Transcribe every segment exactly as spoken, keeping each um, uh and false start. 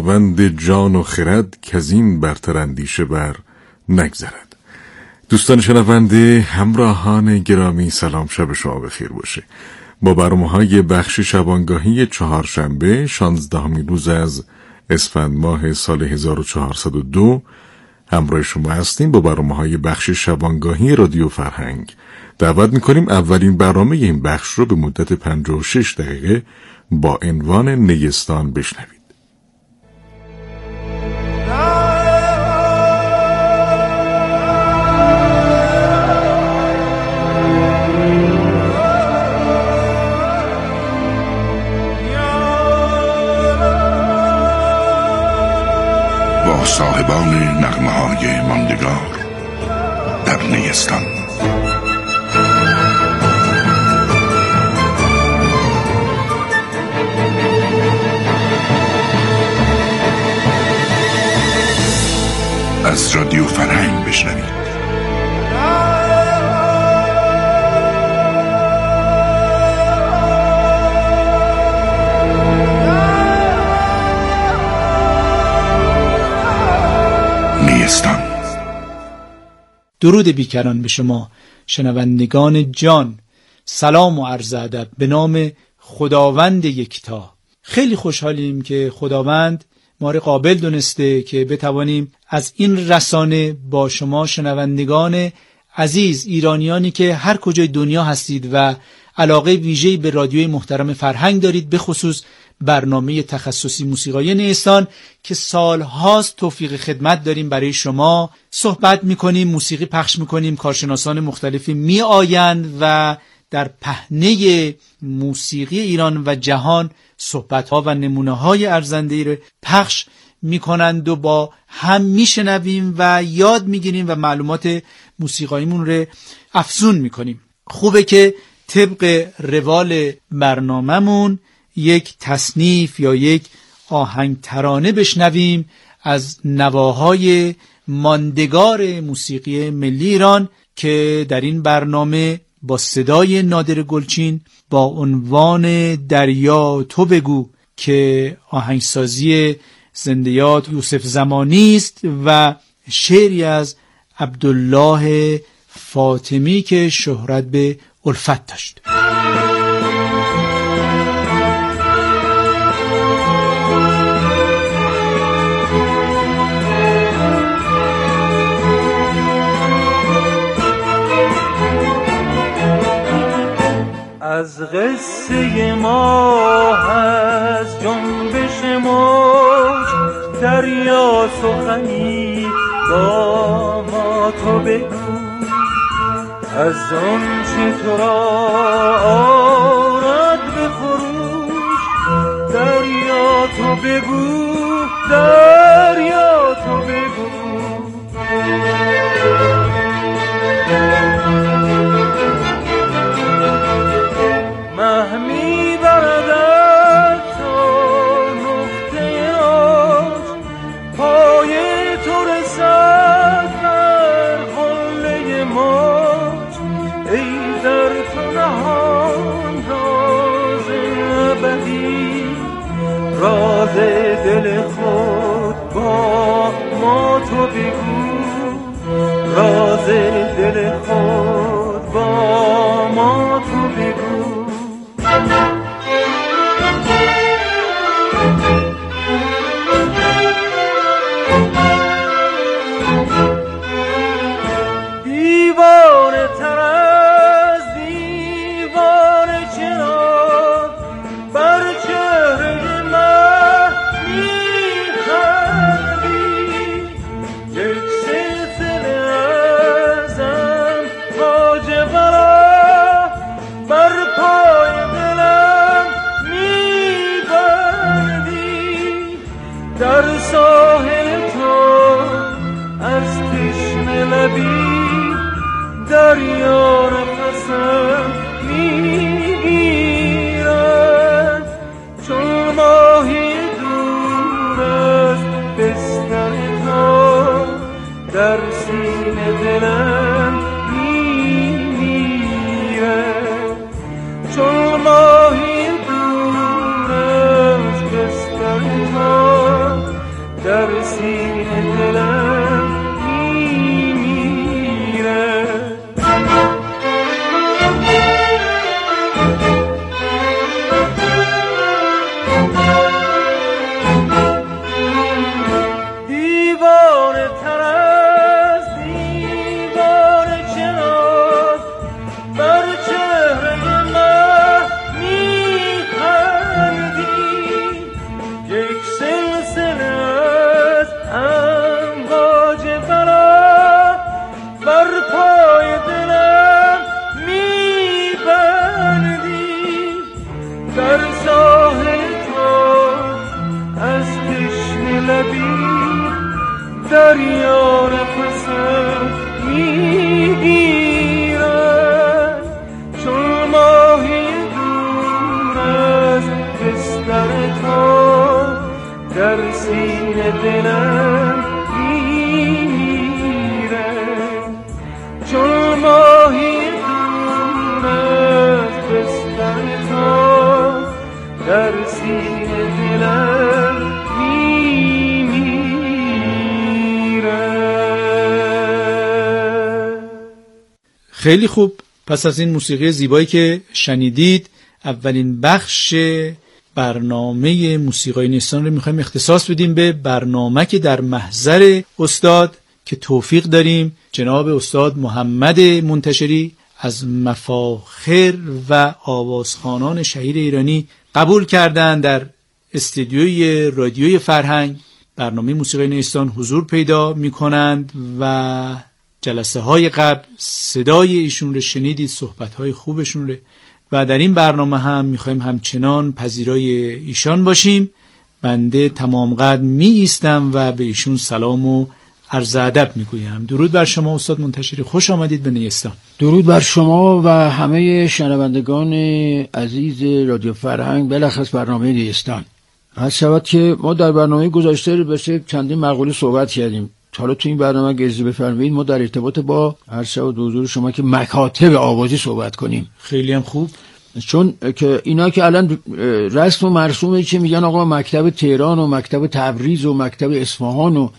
خداوند جان و خرد کزین برتر اندیشه بر نگذرد. دوستان شنونده، همراهان گرامی، سلام، شب شما بخیر باشه. با برنامه‌های بخش شبانگاهی چهارشنبه شانزدهمین روز از اسفند ماه سال هزار و چهارصد و دو همراه شما هستیم. با برنامه‌های بخش شبانگاهی رادیو فرهنگ دعوت می‌کنیم اولین برنامه این بخش رو به مدت پنجاه و شش دقیقه با عنوان نیستان بشنوید. با صاحبان نغمه‌های ماندگار در نیستان. از رادیو فرهنگ بشنوید. نیستان. درود بیکران به شما شنوندگان جان، سلام و عرض ادب به نام خداوند یکتا. خیلی خوشحالیم که خداوند ما را قابل دونسته که بتوانیم از این رسانه با شما شنوندگان عزیز، ایرانیانی که هر کجای دنیا هستید و علاقه ویژه‌ای به رادیوی محترم فرهنگ دارید، به خصوص برنامه تخصصی موسیقای نیستان که سالهاست توفیق خدمت داریم برای شما. صحبت میکنیم، موسیقی پخش میکنیم، کارشناسان مختلفی می آیند و در پهنه موسیقی ایران و جهان صحبت‌ها و نمونه‌های ارزنده‌ای رو پخش می‌کنند و با هم می‌شنویم و یاد می‌گیریم و معلومات موسیقاییمون رو افزون می‌کنیم. خوبه که طبق روال برنامه‌مون یک تصنیف یا یک آهنگ ترانه بشنویم از نواهای ماندگار موسیقی ملی ایران که در این برنامه با صدای نادر گلچین با عنوان دریا تو بگو که آهنگسازی زنده‌یاد یوسف زمانی است و شعری از عبدالله فاطمی که شهرت به الفت داشت. از قصه ما، از جنبش موج دریا سخنی با ما تو بگو، از آن چه تو را آرد به خروش دریا تو بگو، دریا تو بگو. مهمی بردد تا نقطه آج، پای تو رسد بر قله موج. ای در تو نهان راز ابدی، راز دل خود با ما تو بگو، راز دل خود با ما تو بگو. دیوانه تر از دیوانه چرا بر چهره من میخندی، یک سلسله ازم ماجرا بر پای دلم میبندی. در ساحل تو از تشنه لبی دریا نفسم میگیرد، چون ماهی دور از بستر تو در سینه دلم میمیرد، چون ماهی دور از بستر تو در سینه دلم میمیره. دیوانه تر از دیوانه چنان بر چهره من میخندی، یک سلسله از امواج بلا بر پای دلم میبندی، در ساحل تو از تشنه لبی دریا نفسم میگیرد، چون ماهی دور از بستر تو در سینه دلم میمیره، چون ماهی دور از بستر تو در سینه دلم خیلی خوب. پس از این موسیقی زیبایی که شنیدید، اولین بخش برنامه موسیقای نیستان رو میخوایم اختصاص بدیم به برنامه که در محضر استاد که توفیق داریم جناب استاد محمد منتشری از مفاخر و آوازخوانان شهیر ایرانی قبول کردن در استودیوی رادیوی فرهنگ برنامه موسیقای نیستان حضور پیدا میکنند و جلسه های قبل صدای ایشون رو شنیدید، صحبت های خوبشون رو، و در این برنامه هم میخوایم همچنان پذیرای ایشان باشیم. بنده تمام قد می ایستم و به ایشون سلام و عرض ادب میگویم. درود بر شما استاد منتشری، خوش آمدید به نیستان. درود بر شما و همه شنوندگان عزیز رادیو فرهنگ، بلخص برنامه نیستان. از شود که ما در برنامه گذشته بشه چندین مقوله صحبت کردیم. حالا تو این برنامه اگه اجازه بفرمایید ما در ارتباط با هر شب حضور شما که مکاتب آوازی صحبت کنیم. خیلی هم خوب، چون که اینا که الان رسم و مرسومه که میگن آقا مکتب تهران و مکتب تبریز و مکتب اصفهان و،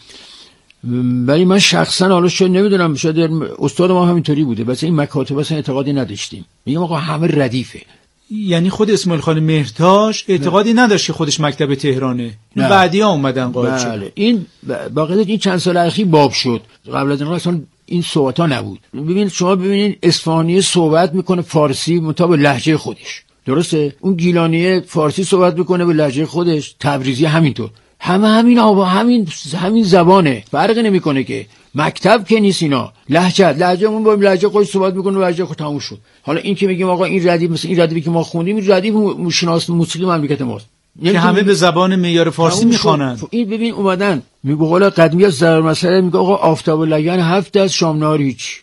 ولی من شخصا حالا شاید نمیدونم، شاید استاد ما همینطوری بوده، بس این مکاتب اصلا اعتقادی نداشتیم. میگم آقا همه ردیفه. یعنی خود اسماعیل خان مهرتاش اعتقادی نداشت که خودش مکتب تهرانه، بعدیا اومدن قائل شد. بله. این باقی این چند سال اخیر باب شد، قبل از این اصلا این صحبت ها نبود. ببین شما ببینید اصفهانی صحبت میکنه فارسی مطابق لهجه خودش، درسته؟ اون گیلانی فارسی صحبت میکنه به لهجه خودش، تبریزی همینطور، همه همین آوا همین همین زبانه، فرق نمیکنه که مکتب که نیست. اینا لهجه لهجهمون با لهجه خودش صحبت میکنه، لهجه خود تموم شد. حالا این که میگیم آقا این ردیف، مثلا این ردیفی که ما خوندیم این ردیف شناس موسیقی مملکت ماست که همه به زبان معیار فارسی میخوانند. این ببین اومدن میگه قول قدیمی از ضرب مسئله میگه آقا آفتاب و لگن هفت از شامنار هیچ.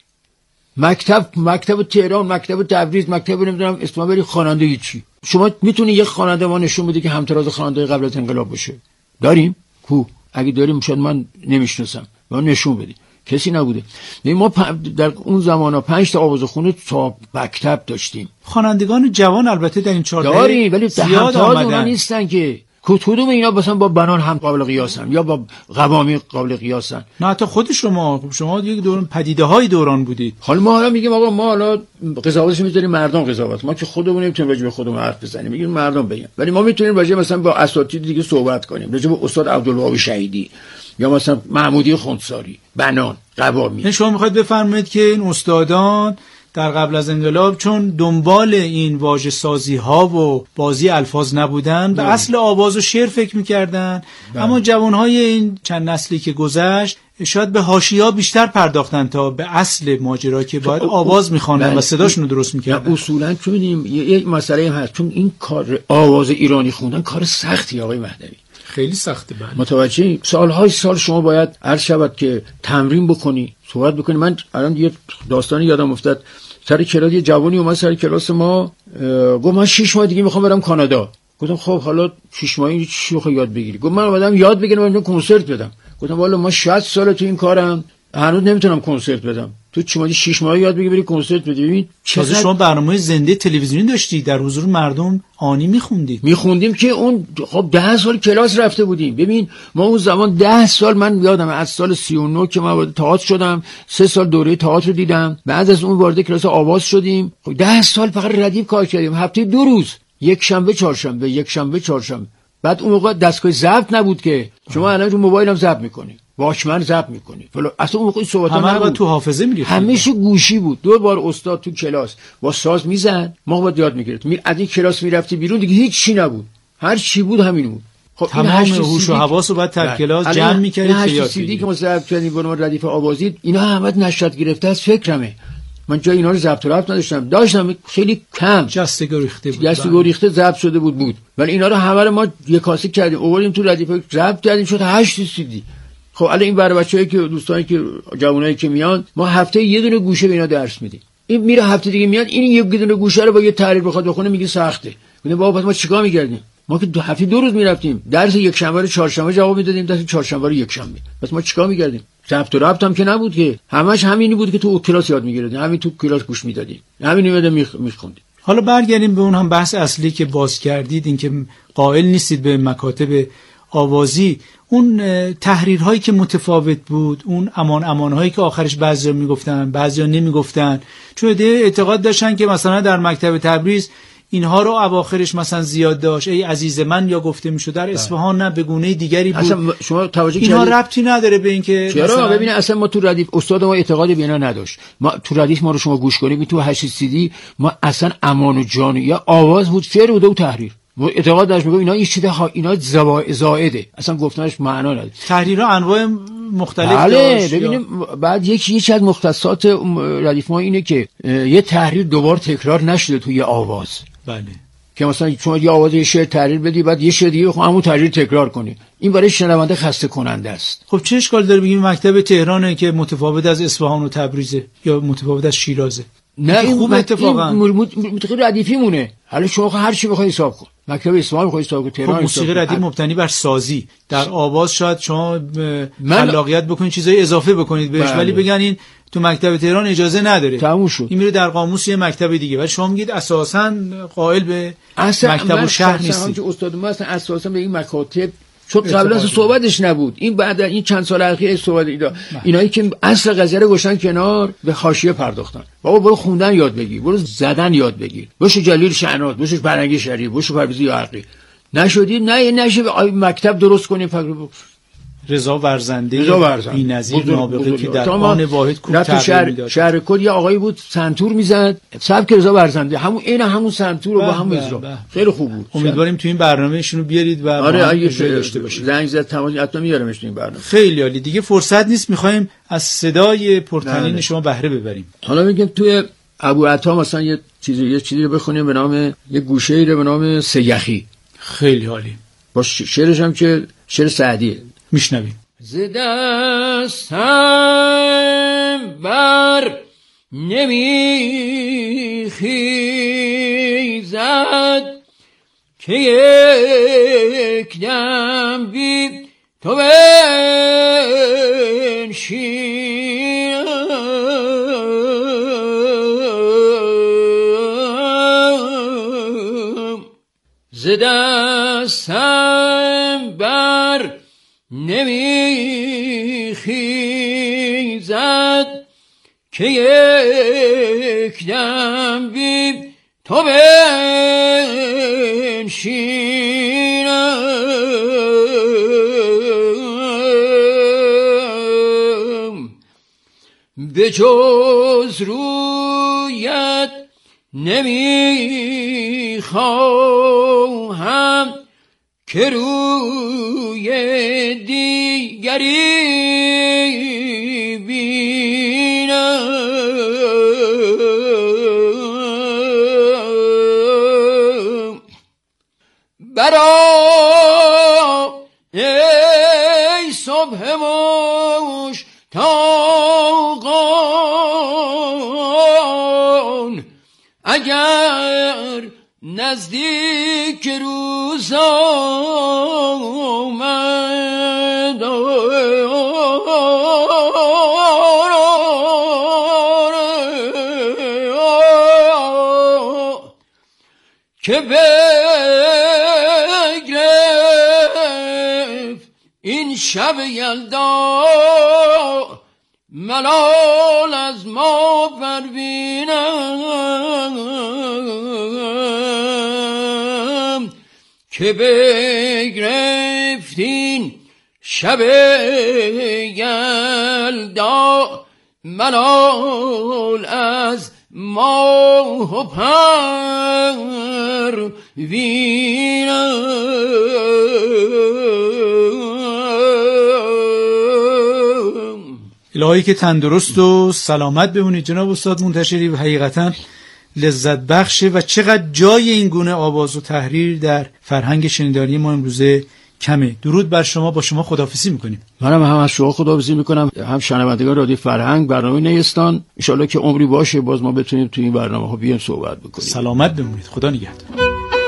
مکتب مکتب تهران، مکتب تبریز، مکتب نمیدونم اصفهان، بری خواننده هیچی. شما میتونی یک خواننده ما نشون بده که همتراز خواننده قبل از انقلاب باشه؟ داریم؟ کو اگه داریم شاید من نمیشناسم، ما نشون بدید. کسی نبوده. ما در اون زمانا پنج تا آوازخونه تا مکتب داشتیم. خوانندگان جوان البته در این چهار دهه داریم، ولی زیاد آمدن نیستن که کدوم اینا مثلا با بنان هم قابل قیاسن یا با قوامی قابل قیاسن. نه حتی خود شما شما یک دوران پدیده های دوران بودید. حالا ما حالا میگیم آقا ما حالا قضاوتش میذاریم مردم قضاوت، ما که خودمون نمیتونیم راجع به خودمون حرف بزنیم، میگیم مردم بگن. ولی ما میتونیم راجع مثلا با اساتید دیگه صحبت کنیم، راجع به استاد عبدالوهاب شهیدی یا مثلا محمودی خونساری، بنان، قوامی. شما میخواید بفرمایید که این استادان در قبل از انقلاب چون دنبال این واژه سازی ها و بازی الفاظ نبودن به اصل آواز و شعر فکر میکردن، اما جوان های این چند نسلی که گذشت شاید به حاشیه‌ها بیشتر پرداختن تا به اصل ماجرا که باید آواز میخواندن و صداشون رو درست میکردن. اصولا چون یک مسئله هست، چون این کار آواز ایرانی خوندن کار سختی آقای مهدوی، خیلی سخته. بله متوجه سالهای سال شما باید عرض شود که تمرین بکنی، صحبت بکنی. من الان یه داستانی یادم افتاد، سر کلاس یه جوانی اومد سر کلاس ما گفت من شش ماه دیگه میخوام برم کانادا. گفتم خب حالا شش ماهی چی میخوای یاد بگیری؟ گفت من اومدم یاد بگیرم، من کنسرت بدم. گفتم والا من شصت سال تو این کارم، هنوز نمیتونم کنسرت بدم. تو چه ماهی شش ماه یاد بگیری بری کنسرت بدی. ببین چقدر شما برنامه زنده تلویزیونی داشتی در حضور مردم آنی میخوندید. میخوندیم که اون خب ده سال کلاس رفته بودیم. ببین ما اون زمان ده سال، من یادم از سال سی و نه که من وارد تئاتر شدم، سه سال دوره تئاتر رو دیدم، بعد از اون وارد کلاس آواز شدیم. خب ده سال فقط ردیف کار کردیم، هفته دو روز، یک شنبه چهارشنبه، یک شنبه چهارشنبه. بعد اون موقع دستگاه ضبط نبود که شما الان رو موبایل هم ضبط میکنی، واکمن ضبط میکنی، فلان. اصلا اون موقع صحبت همه رو تو حافظه میریخت، همیشه گوشی بود. دو بار استاد تو کلاس با ساز میزد، ما باید یاد میگرفتیم. می... از این کلاس میرفتی بیرون دیگه هیچ چی نبود، هر چی بود همین بود. خب تمام هوش و حواس رو بعد در کلاس جمع میکردید که یاد سیدی که ما ضبط کردیم برنامه ردیف آوازی، اینا همه نشاط گرفته از فکرمه. من جای اینا رو ضبط و ربط نداشتم، داشتم خیلی کم، جسته گریخته بود، جسته گریخته ضبط شده بود بود ولی اینا رو همه رو ما یک کاسه کردیم، آوردیم تو ردیف ضبط کردیم، شد هشت سیدی. خب الان این برای بچه‌ای که دوستانی که جوانایی که میان، ما هفته یه دونه گوشه به اینا درس میدیم. این میره هفته دیگه میاد، این یک دونه گوشه رو با یه تحریر بخواد بخونه میگه سخته. میگه بابا ما چیکار می‌کردیم؟ ما که دو هفته دو روز میرفتیم درس یک شنبه رو چهارشنبه جواب میدادیم، درس چهارشنبه رو یک شنبه. پس ما چیکار می‌کردیم؟ ضبط و ربط هم که نبود که، همش همینی بود که تو کلاس یاد می‌گرفتیم، همین تو کلاس گوش میدادیم، همین میاد میخوندیم. حالا برگردیم به اون هم بحث اصلی که باز کردید، اینکه قائل نیستید به مکاتب آوازی. اون تحریرهایی که متفاوت بود، اون امان امانهایی که آخرش بعضیا میگفتن بعضیا نمیگفتن، چون ایده اعتقاد داشتن که مثلا در مکتب تبریز اینها رو اواخرش مثلا زیاد داشت، ای عزیز من یا گفته میشد، در اصفهان نه، به گونه دیگری بود. اصلا شما توجه اینها ربطی نداره به اینکه چرا مثلا ببینید اصلا ما تو ردیف استاد ما اعتقادی به اینا نداشت. ما تو ردیف ما رو شما گوش کنید تو هشت سیدی ما اصلا امان و جان یا آواز بود، شعر بود و تحریر. اعتقاد داشت میگم اینا این چیزه ها، اینا زائده، اصلا گفتنش معنا نداره. تحریرها انواع مختلف بله داشت. ببینیم بعد یکی یکی از مختصات ردیف ما اینه که یه تحریر دوبار تکرار نشده توی آواز. بله، که مثلا شما یه آواز یه شعر تحریر بدی بعد یه شعر دیگه خب همون تحریر تکرار کنی، این برای شنونده خسته کننده است. خب چه اشکال داره بگیم مکتب تهرانه که متفاوت از اصفهان و تبریزه یا متفاوت از شیرازه؟ نه این خوب اتفاقا موسیقی ردیفی مونه. حالا شما هر چی بخوای حساب کن، مکتب اصفهان بخوای حساب کن، تهران خب موسیقی ردیف مبتنی بر سازی، در آواز شاید شما من... خلاقیت بکنید، چیزای اضافه بکنید بهش، ولی بگن این تو مکتب تهران اجازه نداره، تموم شد، این میره در قاموس یه مکتب دیگه. ولی شما میگید اساساً قائل به اصلا مکتب و شهر نیستید. اصلا که استاد ما اصلا اساساً به این مکاتب چون قبل از صحبتش نبود، این بعد این چند سال اخیر صحبت اینا اینایی که اصل قضیه رو گوشن کنار، به حاشیه پرداختن. بابا برو خوندن یاد بگیر، برو زدن یاد بگیر، بشو جلیل شعنات، بشو فرنگی شریف، بشو پرویز یاحقی. نشدی نه نشه مکتب درست کنیم. فکر رضا ورزنده رضا ورزنده بی‌نظیر نابغه که در آن واحد کوب تغییر میداد. شهر کد یه آقایی بود سنتور میزد، سبک رضا ورزنده، همون عین همون سنتور رو با هم اجرا، خیلی خوب بود. امیدواریم تو این برنامه ایشونو بیارید و آره اجرا داشته باشید. زنگ زد تمام حتما میارمش تو این برنامه. خیلی عالی. دیگه فرصت نیست، میخوایم از صدای پرطنین شما بهره ببریم. حالا میگم توی ابو عطا مثلا یه چیزی یه چیزی رو بخونیم به نام یه گوشه‌ای رو به نام سیخی. خیلی عالی. با شعرش هم که شعر سعدیه. میشنویم. ز دستم بر نمی خیزد که یک دم بی تو بنشینم. ز دستم بر نمی خیزد که یک دم بی تو بنشینم. به جز رویت نمی خواهم که روی دیگری بینم. برای صبح مشتاقان اگر نزدیک روز آمد که بگرفت این شب یلدا ملال از ما پروینم، که بگرفتین شب یلدا ملال از ما پروینم. الهی که تندرست و سلامت بمونید جناب استاد منتشری، و حقیقتا لذت بخشه و چقدر جای این گونه آواز و تحریر در فرهنگ شنیداری ما امروزه کمه. درود بر شما، با شما خداحافظی میکنیم. منم هم از شما خداحافظی میکنم، هم شنوندگان رادیو فرهنگ برنامه نیستان. ان شاءالله که عمری باشه باز ما بتونیم تو این برنامه ها بیایم صحبت بکنیم. سلامت بمونید، خدا نگهدار.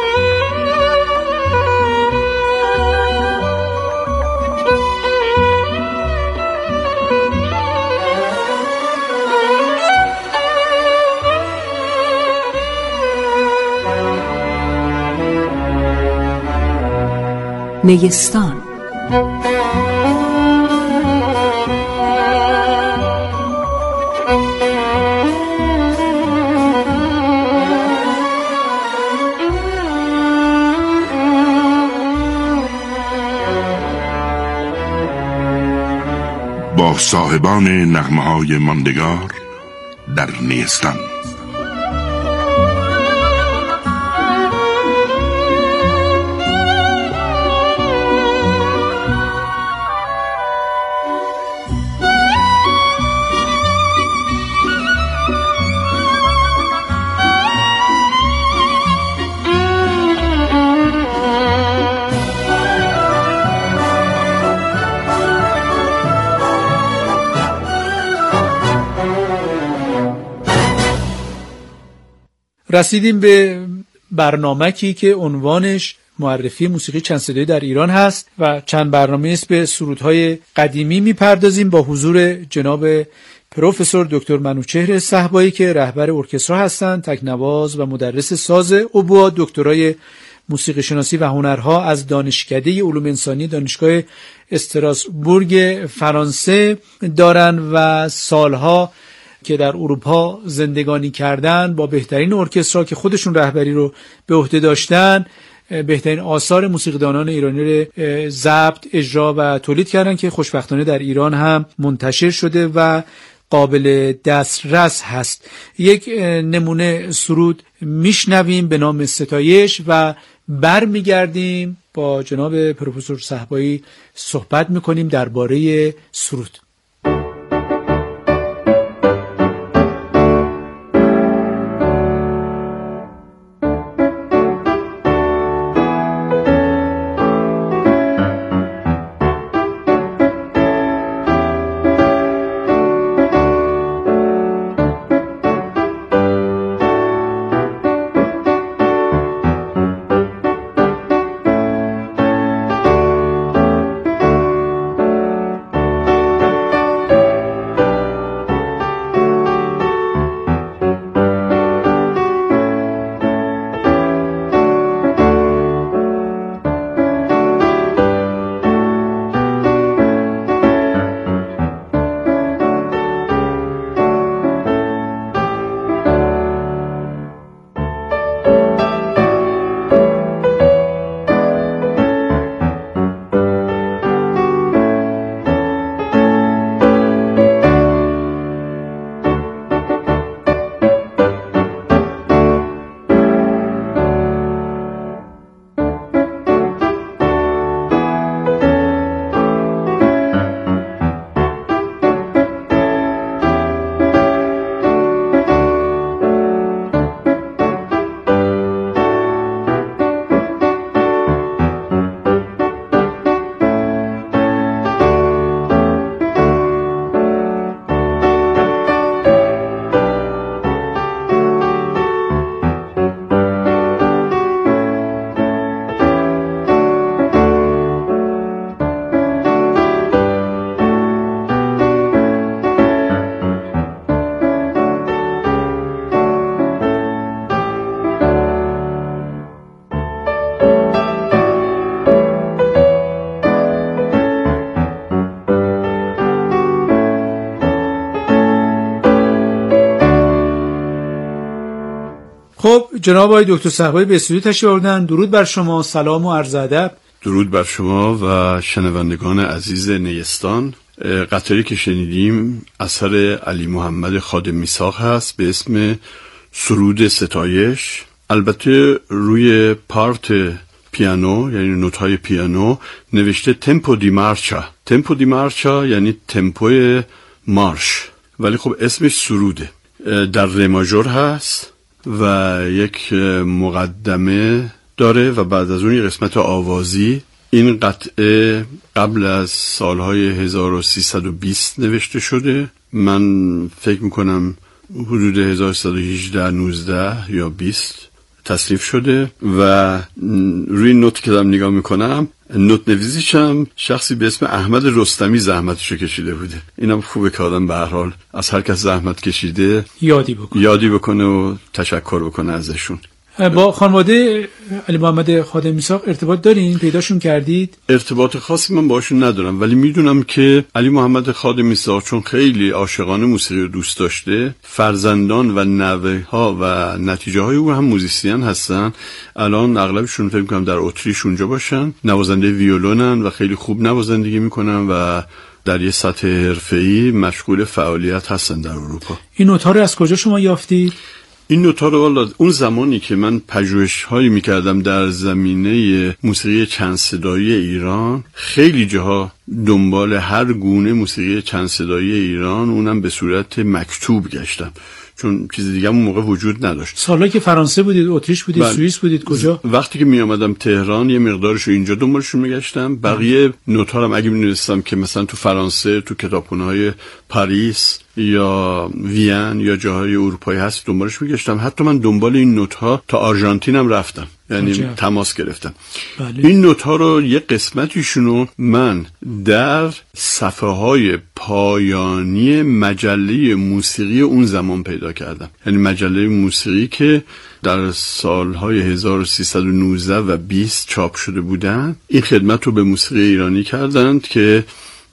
نیستان. با صاحبان نغمه‌های ماندگار در نیستان. رسیدیم به برنامه‌ای که عنوانش معرفی موسیقی چند صدایی در ایران هست و چند برنامه است به سرودهای قدیمی میپردازیم با حضور جناب پروفسور دکتر منوچهر صهبایی که رهبر ارکسترا هستند، تکنواز و مدرس ساز اوبوا، دکترای موسیقی شناسی و هنرها از دانشکده علوم انسانی دانشگاه استراسبورگ فرانسه دارن و سالها که در اروپا زندگانی کردن با بهترین ارکسترا که خودشون رهبری رو به عهده داشتن بهترین آثار موسیقیدانان ایرانی رو ضبط، اجرا و تولید کردن که خوشبختانه در ایران هم منتشر شده و قابل دسترس هست. یک نمونه سرود میشنویم به نام ستایش و برمیگردیم با جناب پروفسور صهبایی صحبت میکنیم درباره سرود. جناب آقای دکتر صحبایی به استودیو تشریف آوردن. درود بر شما، سلام و عرض ادب. درود بر شما و شنوندگان عزیز نیستان. قطعه‌ای که شنیدیم اثر علی محمد خادم میثاق هست به اسم سرود ستایش. البته روی پارت پیانو، یعنی نوت‌های پیانو، نوشته تمپو دی مارچا. تمپو دی مارچا یعنی تمپوی مارش، ولی خب اسمش سروده. در ره ماژور هست و یک مقدمه داره و بعد از اون یک قسمت آوازی. این قطعه قبل از سالهای هزار و سیصد و بیست نوشته شده. من فکر میکنم حدود هزار و سیصد و هجده نوزده یا بیست تصنیف شده و روی نوت که دارم نگاه میکنم، نوت نویسیشم شخصی به اسم احمد رستمی زحمتشو کشیده بوده. اینم خوبه که آدم به هر حال از هر کس زحمت کشیده یادی بکنه یادی بکنه و تشکر بکنه ازشون. با خانواده علی محمد خادم میثاق ارتباط دارین؟ پیداشون کردید؟ ارتباط خاصی من باشون ندارم، ولی میدونم که علی محمد خادم میثاق چون خیلی عاشقانه موسیقی رو دوست داشته، فرزندان و نوه ها و نتیجه های او هم موزیسین هستن. الان اغلبشون فکر می‌کنم در اتریش اونجا باشن، نوازنده ویولونن و خیلی خوب نوازندگی میکنن و در یه سطح حرفه‌ای مشغول فعالیت هستن در اروپا. این نوت‌ها رو از کجا شما یافتید؟ این نوت‌ها رو والا اون زمانی که من پژوهش‌هایی می‌کردم در زمینه موسیقی چند صدایی ایران، خیلی جاها دنبال هر گونه موسیقی چند صدایی ایران، اونم به صورت مکتوب گشتم، چون چیز دیگه اون موقع وجود نداشت. سالایی که فرانسه بودید، اتریش بودید، بل... سوئیس بودید، کجا؟ وقتی که می آمدم تهران یه مقدارش رو اینجا دنبالشون میگشتم. بقیه نوت‌ها هم اگه می‌دونستم که مثلا تو فرانسه تو کتابخونه‌های پاریس یا وین یا جاهای اروپایی هست دنبالش میگشتم. حتی من دنبال این نوت‌ها تا آرژانتین هم رفتم، یعنی عجب. تماس گرفتم. بله. این نوت‌ها رو یه قسمتیشونو من در صفحه‌های پایانی مجله موسیقی اون زمان پیدا کردم، یعنی مجله موسیقی که در سالهای هزار و سیصد و نوزده و بیست چاپ شده بودن. این خدمت رو به موسیقی ایرانی کردند که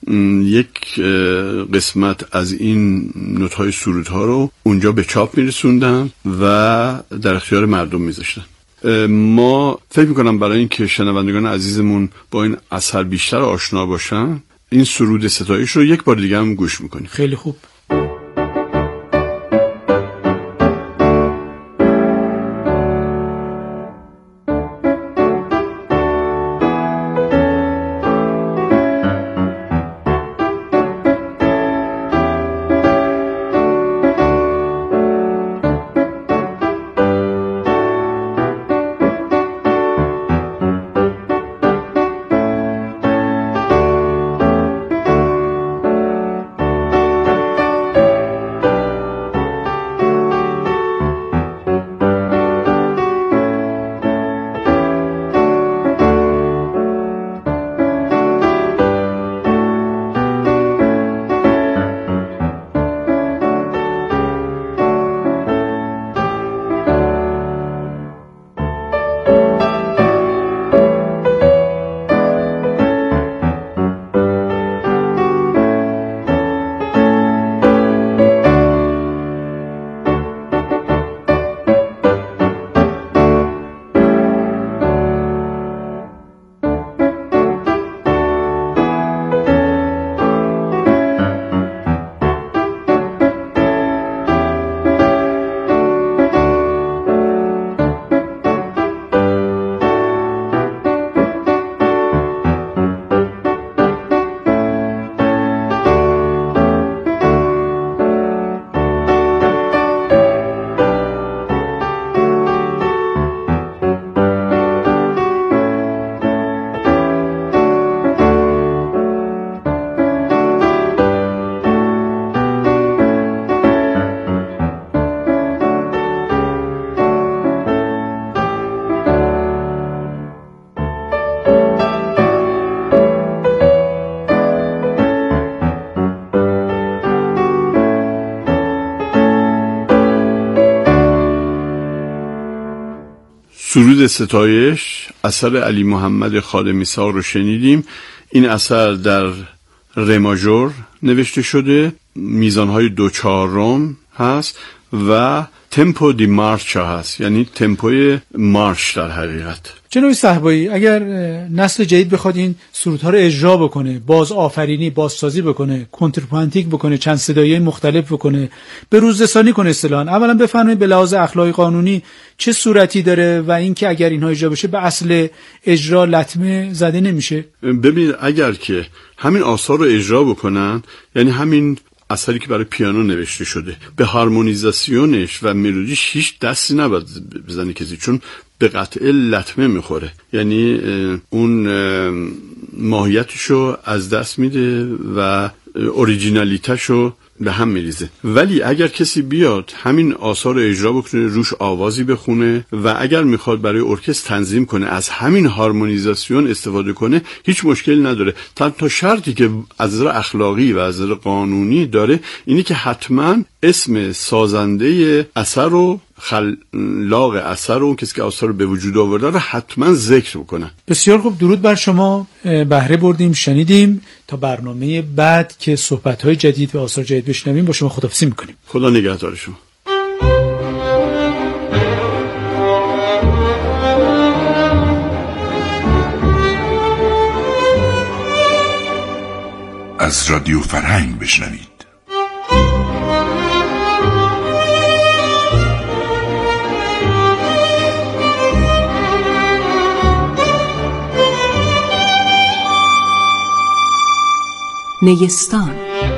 یک قسمت از این نوت‌های سرودها رو اونجا به چاپ میرسوندن و در اختیار مردم میذاشتن. ما فکر میکنم برای این که شنوندگان عزیزمون با این اثر بیشتر آشنا باشن، این سرود ستایش رو یک بار دیگه هم گوش میکنیم. خیلی خوب. سرود ستایش اثر علی محمد خادم میثاق رو شنیدیم. این اثر در ره ماژور نوشته شده، میزانهای دو چهارم هست و تمپو دی مارچ هست، یعنی تمپوی مارش در حقیقت. جناب صحبایی، اگر نسل جدید بخواد این سرودها رو اجرا بکنه، باز آفرینی، بازسازی بکنه، کنترپوانتیک بکنه، چند صدایی مختلف بکنه، به روز رسانی کنه اصطلاحاً، اولا بفرمایید به لحاظ اخلاقی قانونی چه صورتی داره و اینکه اگر اینها اجرا بشه به اصل اجرا لطمه زده نمیشه؟ ببینید اگر که همین آثار رو اجرا بکنن، یعنی همین اثری که برای پیانو نوشته شده، به هارمونیزاسیونش و ملودیش هیچ دستی نباید بزنه کسی، چون به قطعه لطمه میخوره، یعنی اون ماهیتشو از دست میده و اوریجینالیتشو به هم میریزه. ولی اگر کسی بیاد همین آثار رو اجرا بکنه، روش آوازی بخونه و اگر میخواد برای ارکستر تنظیم کنه از همین هارمونیزاسیون استفاده کنه، هیچ مشکلی نداره. تا شرطی که از نظر اخلاقی و از نظر قانونی داره اینی که حتما اسم سازنده اثر رو، خلاق اثر رو، کسی که اثر رو به وجود آورده رو حتما ذکر بکنه. بسیار خوب، درود بر شما. بهره بردیم، شنیدیم. تا برنامه بعد که صحبت‌های جدید و آثار جدید بشنویم با شما خداحافظی می‌کنیم. خدا نگهدار شما. از رادیو فرهنگ بشنوید. نیستان.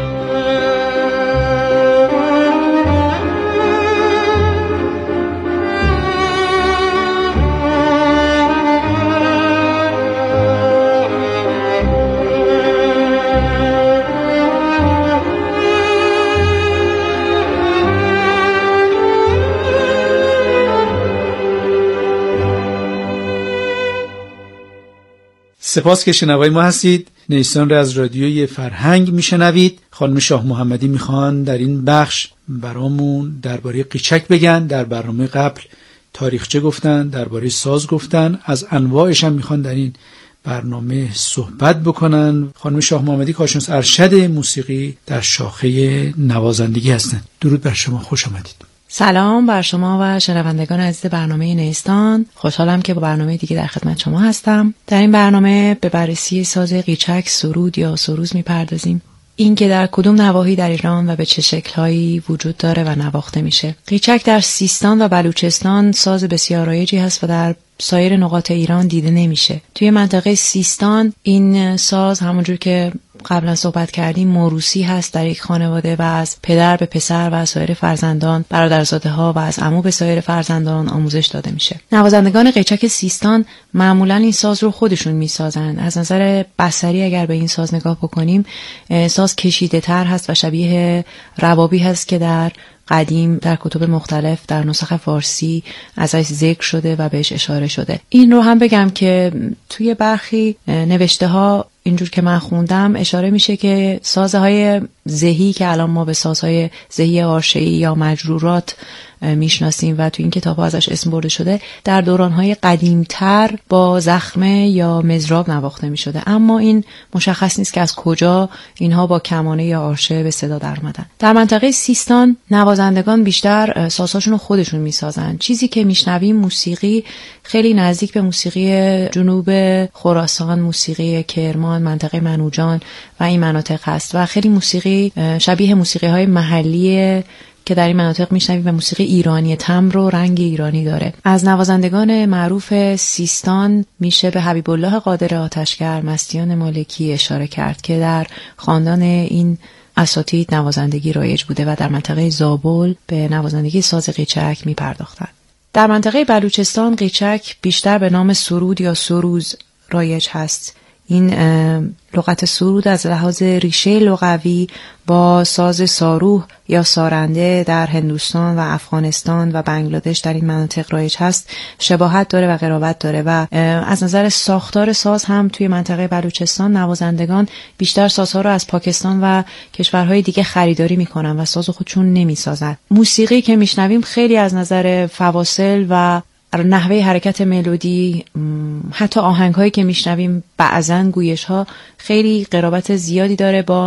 سپاس که شنوای ما هستید. نیستان را از رادیوی فرهنگ میشنوید. خانم شاه محمدی میخوان در این بخش برامون درباره قیچک بگن. در برنامه قبل تاریخچه گفتن، درباره ساز گفتن، از انواعش هم میخوان در این برنامه صحبت بکنن. خانم شاه محمدی کارشناس ارشد موسیقی در شاخه نوازندگی هستند. درود بر شما، خوش آمدید. سلام بر شما و شنوندگان عزیز برنامه نیستان. خوشحالم که با برنامه دیگه در خدمت شما هستم. در این برنامه به بررسی ساز قیچک، سرود یا سروز میپردازیم. این که در کدوم نواحی در ایران و به چه شکل‌هایی وجود داره و نواخته میشه. قیچک در سیستان و بلوچستان ساز بسیار رایجی هست و در سایر نقاط ایران دیده نمیشه. توی منطقه سیستان این ساز همونجور که قبلا صحبت کردیم موروثی هست در یک خانواده و از پدر به پسر و از سایر فرزندان، برادرزاده ها و از عمو به سایر فرزندان آموزش داده میشه. نوازندگان قیچک سیستان معمولا این ساز رو خودشون میسازن. از نظر بصری اگر به این ساز نگاه بکنیم، ساز کشیده تر هست و شبیه ربابی هست که در قدیم در کتب مختلف در نسخ فارسی ازش ذکر شده و بهش اشاره شده. این رو هم بگم که توی برخی نوشته ها اینجور که من خوندم اشاره میشه که سازهای زهی که الان ما به سازهای زهی آرشه‌ای یا مجرورات میشناسیم و تو این کتاب ها ازش اسم برده شده، در دورانهای قدیمتر با زخمه یا مضراب نواخته میشده، اما این مشخص نیست که از کجا اینها با کمانه یا آرشه به صدا در اومدن. در منطقه سیستان نوازندگان بیشتر سازهاشون رو خودشون میسازن. چیزی که میشنویم موسیقی خیلی نزدیک به موسیقی جنوب خراسان، موسیقی کرمان، منطقه منوجان و این مناطق هست و خیلی موسیقی شبیه موسیقی های محلی که در این مناطق میشنویم و موسیقی ایرانی تمبر و رنگ ایرانی داره. از نوازندگان معروف سیستان میشه به حبیب الله قادر آتشگر، مستیان مالکی اشاره کرد که در خاندان این اساتید نوازندگی رایج بوده و در منطقه زابل به نوازندگی ساز قیچک میپرداختند. در منطقه بلوچستان قیچک بیشتر به نام سرود یا سروز رایج هست. این لغت سرود از لحاظ ریشه لغوی با ساز ساروح یا سارنده در هندوستان و افغانستان و بنگلادش در این مناطق رایج هست شباهت داره و قرابت داره و از نظر ساختار ساز هم توی منطقه بلوچستان نوازندگان بیشتر سازها رو از پاکستان و کشورهای دیگه خریداری میکنن و ساز خودشون نمیسازن. موسیقی که میشنویم خیلی از نظر فواصل و نحوه حرکت ملودی، حتی آهنگ‌هایی که میشنویم بعضن گویش‌ها خیلی قرابت زیادی داره با